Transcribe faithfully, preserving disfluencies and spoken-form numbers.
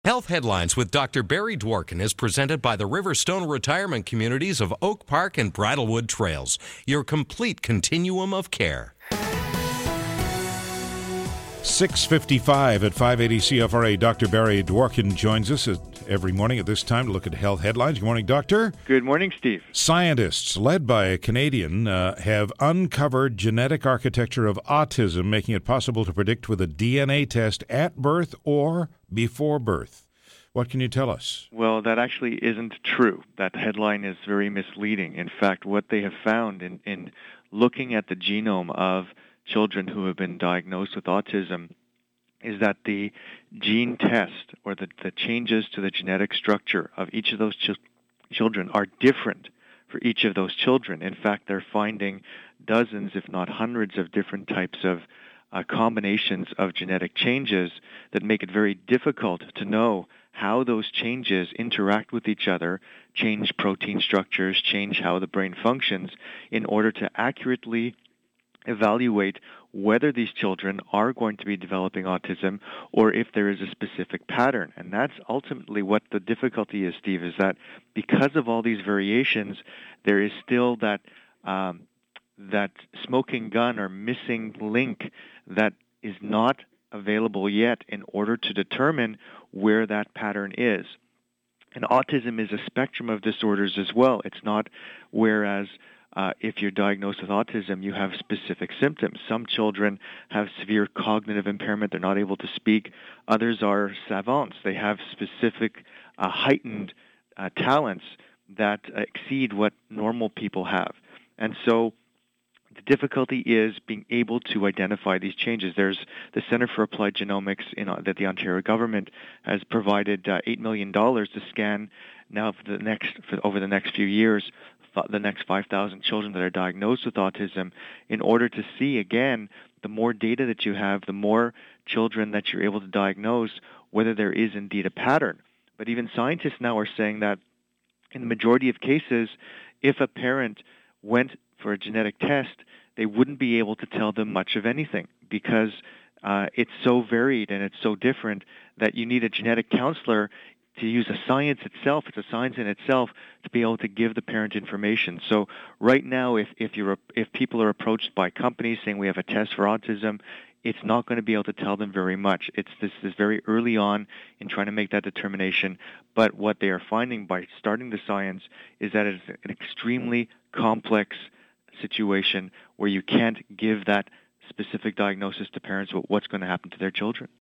Health Headlines with Doctor Barry Dworkin is presented by the Riverstone Retirement Communities of Oak Park and Bridlewood Trails, your complete continuum of care. six fifty-five at five eighty C F R A. Doctor Barry Dworkin joins us every morning at this time to look at health headlines. Good morning, Doctor. Good morning, Steve. Scientists, led by a Canadian, uh, have uncovered genetic architecture of autism, making it possible to predict with a D N A test at birth or before birth. What can you tell us? Well, that actually isn't true. That headline is very misleading. In fact, what they have found in, in looking at the genome of children who have been diagnosed with autism is that the gene test or the, the changes to the genetic structure of each of those ch- children are different for each of those children. In fact, they're finding dozens, if not hundreds, of different types of uh, combinations of genetic changes that make it very difficult to know how those changes interact with each other, change protein structures, change how the brain functions, in order to accurately evaluate whether these children are going to be developing autism or if there is a specific pattern. And that's ultimately what the difficulty is, Steve, is that because of all these variations, there is still that um, that smoking gun or missing link that is not available yet in order to determine where that pattern is. And autism is a spectrum of disorders as well. It's not whereas Uh, if you're diagnosed with autism, you have specific symptoms. Some children have severe cognitive impairment. They're not able to speak. Others are savants. They have specific uh, heightened uh, talents that exceed what normal people have. And so the difficulty is being able to identify these changes. There's the Center for Applied Genomics in, uh, that the Ontario government has provided uh, eight million dollars to scan now for the next for over the next few years the next five thousand children that are diagnosed with autism in order to see, again, the more data that you have, the more children that you're able to diagnose, whether there is indeed a pattern. But even scientists now are saying that in the majority of cases, if a parent went for a genetic test, they wouldn't be able to tell them much of anything because uh, it's so varied and it's so different that you need a genetic counselor to use a science itself, it's a science in itself, to be able to give the parent information. So right now, if if you're if people are approached by companies saying we have a test for autism, it's not going to be able to tell them very much. It's this is very early on in trying to make that determination. But what they are finding by starting the science is that it's an extremely complex situation where you can't give that specific diagnosis to parents about what's going to happen to their children.